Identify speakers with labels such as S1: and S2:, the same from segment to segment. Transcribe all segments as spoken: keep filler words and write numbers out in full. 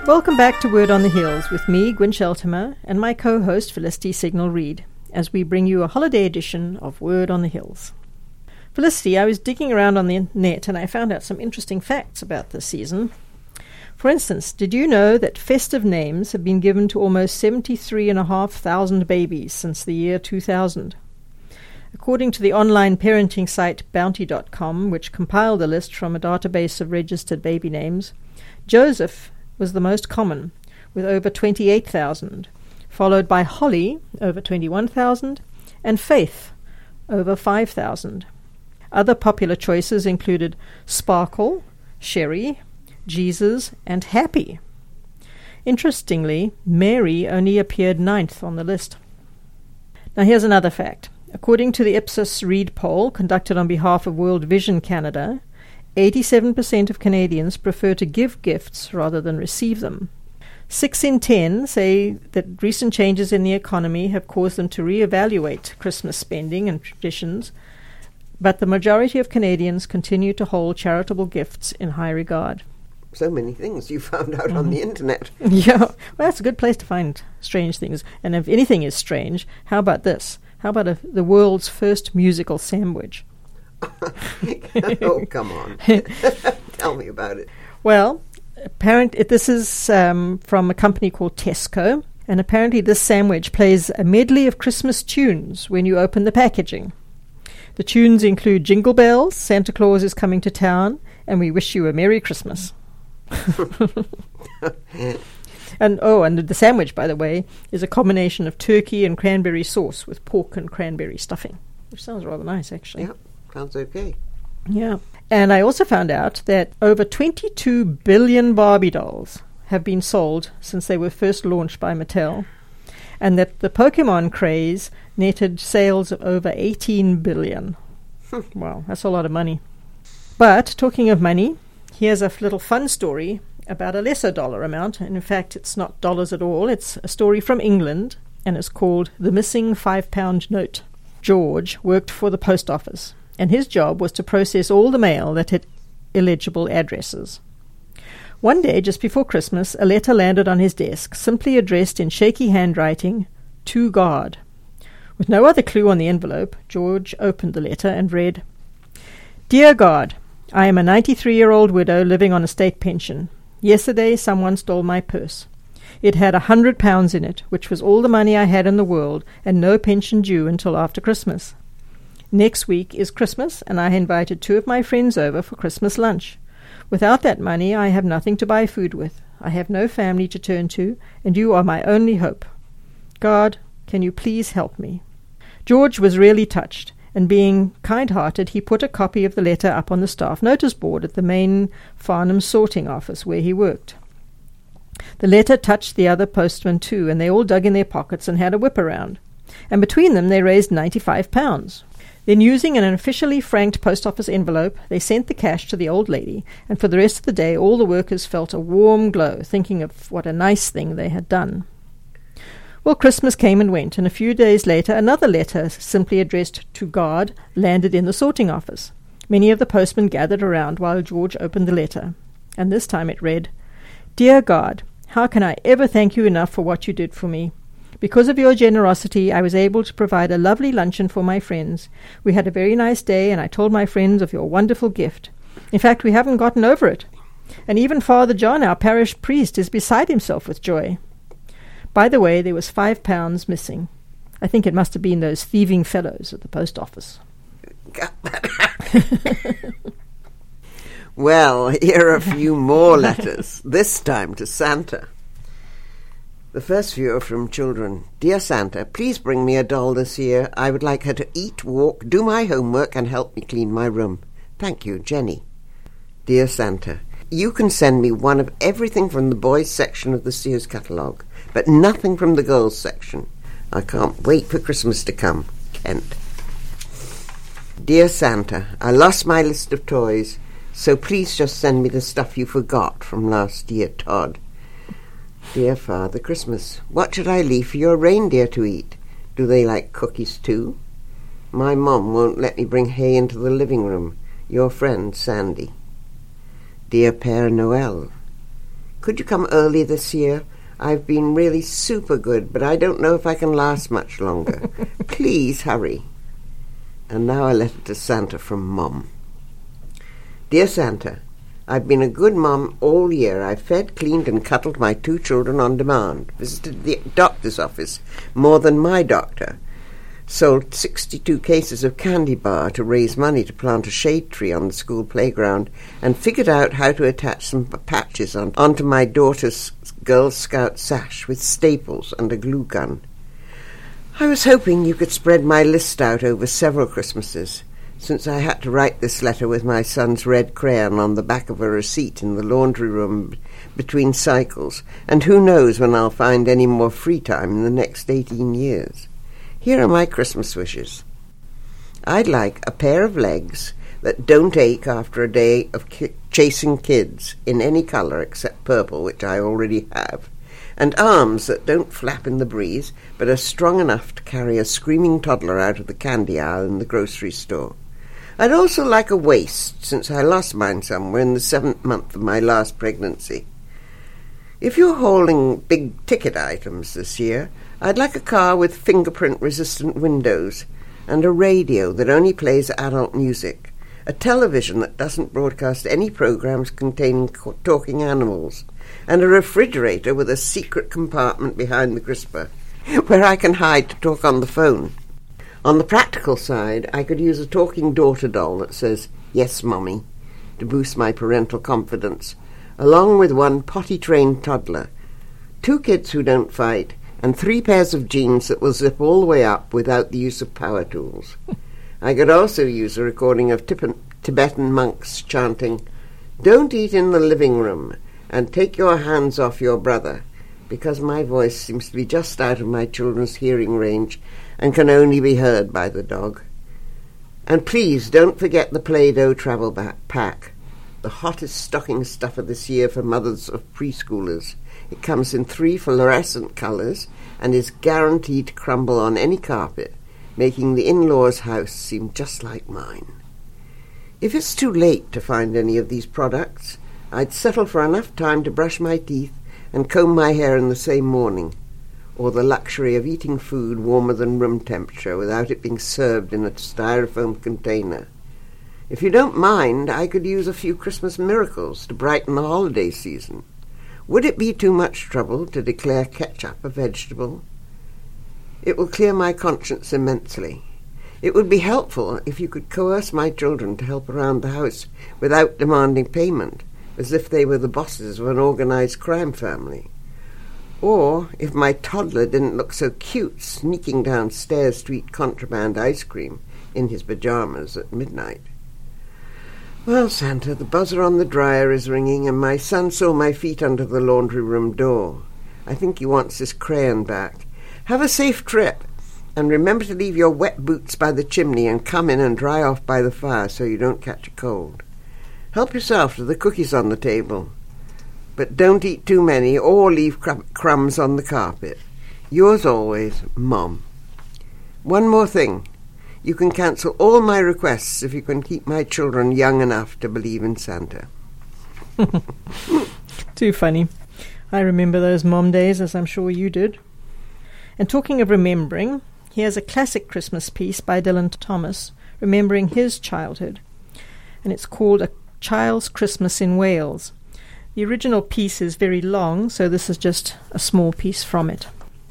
S1: Welcome back to Word on the Hills with me, Gwyn Sheltimer, and my co-host Felicity Signal Reid, as we bring you a holiday edition of Word on the Hills. Felicity, I was digging around on the net and I found out some interesting facts about this season. For instance, did you know that festive names have been given to almost seventy-three thousand five hundred babies since the year two thousand? According to the online parenting site Bounty dot com, which compiled a list from a database of registered baby names, Joseph was the most common, with over twenty-eight thousand, followed by Holly, over twenty-one thousand, and Faith, over five thousand. Other popular choices included Sparkle, Sherry, Jesus, and Happy. Interestingly, Mary only appeared ninth on the list. Now here's another fact. According to the Ipsos Reid poll conducted on behalf of World Vision Canada, eighty-seven percent of Canadians prefer to give gifts rather than receive them. Six in ten say that recent changes in the economy have caused them to reevaluate Christmas spending and traditions, but the majority of Canadians continue to hold charitable gifts in high regard.
S2: So many things you found out mm-hmm. on the internet.
S1: Yeah, well, that's a good place to find strange things. And if anything is strange, how about this? How about a, the world's first musical sandwich?
S2: Oh, come on. Tell me about it.
S1: Well, apparently this is um, from a company called Tesco, and apparently this sandwich plays a medley of Christmas tunes when you open the packaging. The tunes include Jingle Bells, Santa Claus is Coming to Town, and We Wish You a Merry Christmas. And oh, and the sandwich, by the way, is a combination of turkey and cranberry sauce with pork and cranberry stuffing, which sounds rather nice, actually.
S2: Yeah, sounds okay.
S1: Yeah. And I also found out that over twenty-two billion Barbie dolls have been sold since they were first launched by Mattel, and that the Pokemon craze netted sales of over eighteen billion. Wow, that's a lot of money. But talking of money, here's a little fun story about a lesser dollar amount. And in fact, it's not dollars at all. It's a story from England, and it's called The Missing Five-Pound Note. George worked for the post office, and his job was to process all the mail that had illegible addresses. One day, just before Christmas, a letter landed on his desk, simply addressed in shaky handwriting, "To God." With no other clue on the envelope, George opened the letter and read, "Dear God, I am a ninety-three-year-old widow living on a state pension. Yesterday someone stole my purse. It had a hundred pounds in it, which was all the money I had in the world, and no pension due until after Christmas. Next week is Christmas, and I invited two of my friends over for Christmas lunch. Without that money, I have nothing to buy food with. I have no family to turn to, and you are my only hope. God, can you please help me?" George was really touched, and being kind-hearted, he put a copy of the letter up on the staff notice board at the main Farnham sorting office where he worked. The letter touched the other postmen too, and they all dug in their pockets and had a whip around. And between them they raised ninety-five pounds. Then, using an officially franked post office envelope, they sent the cash to the old lady, and for the rest of the day all the workers felt a warm glow, thinking of what a nice thing they had done. Well, Christmas came and went, and a few days later another letter, simply addressed to God, landed in the sorting office. Many of the postmen gathered around while George opened the letter, and this time it read, "Dear God, how can I ever thank you enough for what you did for me? Because of your generosity, I was able to provide a lovely luncheon for my friends. We had a very nice day, and I told my friends of your wonderful gift. In fact, we haven't gotten over it. And even Father John, our parish priest, is beside himself with joy. By the way, there was five pounds missing. I think it must have been those thieving fellows at the post office."
S2: Well, here are a few more letters, this time to Santa. The first few are from children. "Dear Santa, please bring me a doll this year. I would like her to eat, walk, do my homework, and help me clean my room. Thank you, Jenny." "Dear Santa, you can send me one of everything from the boys' section of the Sears catalogue, but nothing from the girls' section. I can't wait for Christmas to come. Kent." "Dear Santa, I lost my list of toys, so please just send me the stuff you forgot from last year, Todd." "Dear Father Christmas, what should I leave for your reindeer to eat? Do they like cookies too? My mum won't let me bring hay into the living room. Your friend, Sandy." "Dear Père Noël, Could you come early this year? I've been really super good, but I don't know if I can last much longer. Please hurry. And now a letter to Santa from Mom. Dear Santa, I've been a good mom all year. I've fed, cleaned and cuddled my two children on demand, visited the doctor's office more than my doctor, sold sixty-two cases of candy bar to raise money to plant a shade tree on the school playground, and figured out how to attach some patches on, onto my daughter's Girl Scout sash with staples and a glue gun. I was hoping you could spread my list out over several Christmases, since I had to write this letter with my son's red crayon on the back of a receipt in the laundry room between cycles, and who knows when I'll find any more free time in the next eighteen years. Here are my Christmas wishes. I'd like a pair of legs that don't ache after a day of ki- chasing kids in any colour except purple, which I already have, and arms that don't flap in the breeze but are strong enough to carry a screaming toddler out of the candy aisle in the grocery store. I'd also like a waist, since I lost mine somewhere in the seventh month of my last pregnancy. If you're holding big-ticket items this year, I'd like a car with fingerprint-resistant windows and a radio that only plays adult music, a television that doesn't broadcast any programs containing co- talking animals, and a refrigerator with a secret compartment behind the crisper where I can hide to talk on the phone. On the practical side, I could use a talking daughter doll that says, "Yes, Mummy," to boost my parental confidence, along with one potty-trained toddler, two kids who don't fight, and three pairs of jeans that will zip all the way up without the use of power tools. I could also use a recording of Tib- Tibetan monks chanting, "Don't eat in the living room, and take your hands off your brother," because my voice seems to be just out of my children's hearing range and can only be heard by the dog. And please don't forget the Play-Doh travel pack, the hottest stocking stuffer this year for mothers of preschoolers. It comes in three fluorescent colours and is guaranteed to crumble on any carpet, making the in-laws' house seem just like mine. If it's too late to find any of these products, I'd settle for enough time to brush my teeth and comb my hair in the same morning, or the luxury of eating food warmer than room temperature without it being served in a styrofoam container. If you don't mind, I could use a few Christmas miracles to brighten the holiday season. Would it be too much trouble to declare ketchup a vegetable? It will clear my conscience immensely. It would be helpful if you could coerce my children to help around the house without demanding payment, as if they were the bosses of an organized crime family. Or if my toddler didn't look so cute sneaking downstairs to eat contraband ice cream in his pajamas at midnight. Well, Santa, the buzzer on the dryer is ringing, and my son saw my feet under the laundry room door. I think he wants his crayon back. Have a safe trip, and remember to leave your wet boots by the chimney and come in and dry off by the fire so you don't catch a cold. Help yourself to the cookies on the table, but don't eat too many or leave cr- crumbs on the carpet. Yours always, Mom. One more thing. You can cancel all my requests if you can keep my children young enough to believe in Santa.
S1: Too funny. I remember those mom days, as I'm sure you did. And talking of remembering, here's a classic Christmas piece by Dylan Thomas, remembering his childhood. And it's called A Child's Christmas in Wales. The original piece is very long, so this is just a small piece from it.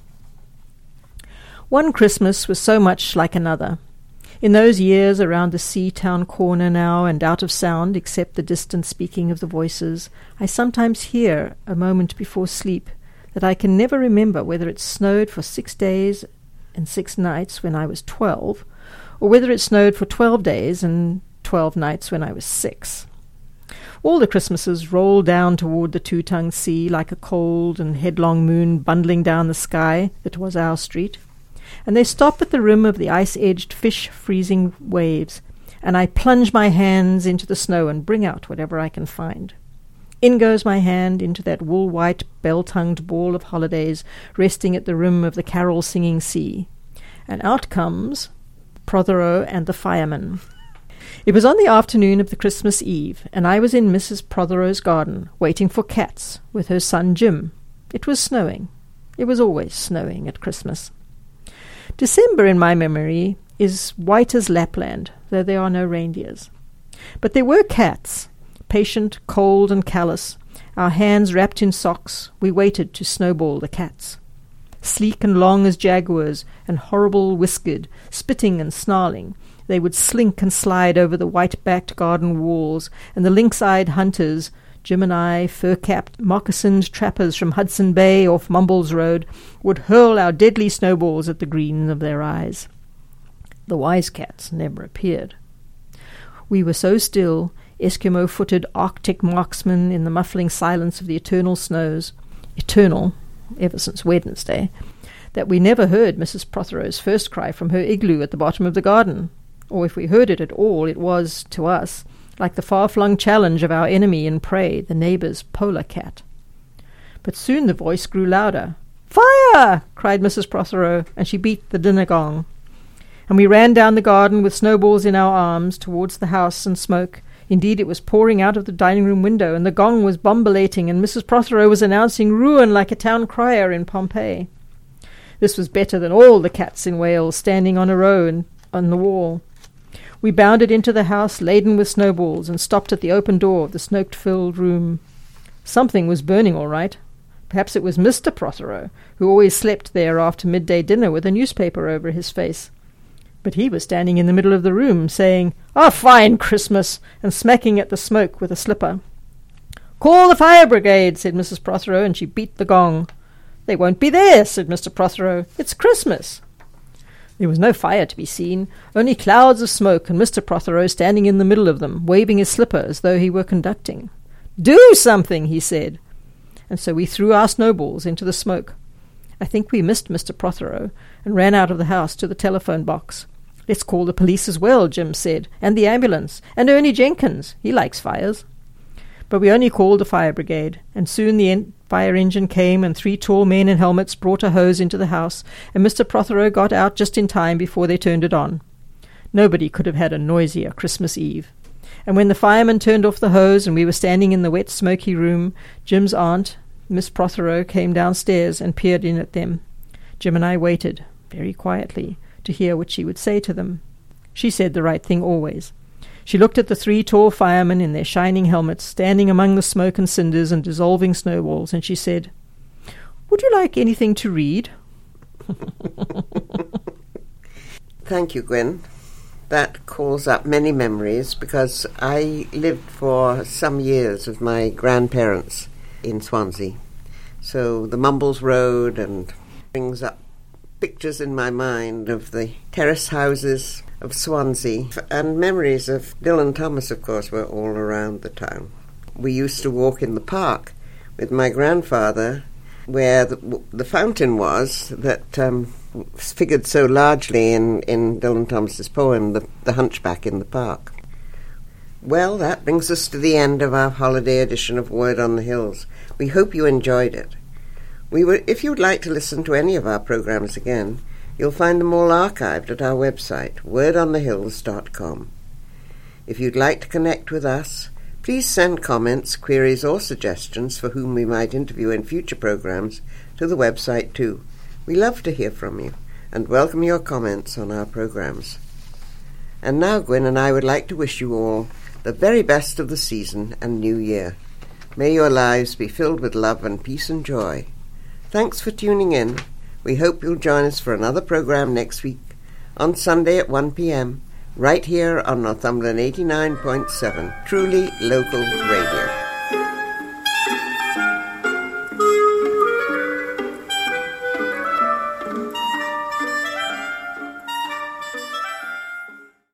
S1: One Christmas was so much like another. In those years around the sea town corner now and out of sound except the distant speaking of the voices, I sometimes hear, a moment before sleep, that I can never remember whether it snowed for six days and six nights when I was twelve, or whether it snowed for twelve days and twelve nights when I was six. All the Christmases roll down toward the two-tongued sea like a cold and headlong moon bundling down the sky that was our street, and they stop at the rim of the ice-edged fish-freezing waves, and I plunge my hands into the snow and bring out whatever I can find. In goes my hand into that wool-white, bell-tongued ball of holidays resting at the rim of the carol-singing sea, and out comes Prothero and the fireman. It was on the afternoon of the Christmas Eve, and I was in Missus Prothero's garden, waiting for cats, with her son Jim. It was snowing. It was always snowing at Christmas. December, in my memory, is white as Lapland, though there are no reindeers. But there were cats, patient, cold, and callous. Our hands wrapped in socks, we waited to snowball the cats. Sleek and long as jaguars, and horrible whiskered, spitting and snarling, they would slink and slide over the white-backed garden walls, and the lynx-eyed hunters, Jim and I, fur-capped, moccasined trappers from Hudson Bay off Mumbles Road, would hurl our deadly snowballs at the green of their eyes. The wise cats never appeared. We were so still, Eskimo-footed Arctic marksmen in the muffling silence of the eternal snows, eternal, ever since Wednesday, that we never heard Missus Prothero's first cry from her igloo at the bottom of the garden. Or if we heard it at all, it was, to us, like the far-flung challenge of our enemy in prey, the neighbour's polar cat. But soon the voice grew louder. "Fire!" cried Missus Prothero, and she beat the dinner gong. And we ran down the garden with snowballs in our arms towards the house and smoke. Indeed, it was pouring out of the dining-room window, and the gong was bombulating, and Missus Prothero was announcing ruin like a town crier in Pompeii. This was better than all the cats in Wales standing on a row and on the wall. We bounded into the house laden with snowballs and stopped at the open door of the smoke-filled room. Something was burning all right. Perhaps it was Mister Prothero, who always slept there after midday dinner with a newspaper over his face. But he was standing in the middle of the room, saying, "A fine Christmas," and smacking at the smoke with a slipper. "Call the fire brigade," said Missus Prothero, and she beat the gong. "They won't be there," said Mister Prothero. "It's Christmas." There was no fire to be seen, only clouds of smoke, and Mister Prothero standing in the middle of them, waving his slipper as though he were conducting. "Do something," he said. And so we threw our snowballs into the smoke. I think we missed Mister Prothero and ran out of the house to the telephone box. "Let's call the police as well," Jim said, "and the ambulance, and Ernie Jenkins. He likes fires." But we only called the fire brigade, and soon the en- fire engine came, and three tall men in helmets brought a hose into the house, and Mister Prothero got out just in time before they turned it on. Nobody could have had a noisier Christmas Eve. And when the fireman turned off the hose and we were standing in the wet, smoky room, Jim's aunt, Miss Prothero, came downstairs and peered in at them. Jim and I waited, very quietly, to hear what she would say to them. She said the right thing always. She looked at the three tall firemen in their shining helmets, standing among the smoke and cinders and dissolving snowballs, and she said, "Would you like anything to read?"
S2: Thank you, Gwen. That calls up many memories, because I lived for some years with my grandparents in Swansea. So the Mumbles Road and brings up pictures in my mind of the terrace houses of Swansea, and memories of Dylan Thomas, of course, were all around the town. We used to walk in the park with my grandfather, where the, the fountain was that um, figured so largely in, in Dylan Thomas's poem, the, the Hunchback in the Park. Well, that brings us to the end of our holiday edition of Word on the Hills. We hope you enjoyed it. We were, if you'd like to listen to any of our programs again, you'll find them all archived at our website, word on the hills dot com. If you'd like to connect with us, please send comments, queries, or suggestions for whom we might interview in future programs to the website too. We love to hear from you and welcome your comments on our programs. And now Gwen and I would like to wish you all the very best of the season and new year. May your lives be filled with love and peace and joy. Thanks for tuning in. We hope you'll join us for another program next week on Sunday at one p.m. right here on Northumberland eighty-nine point seven, truly local radio.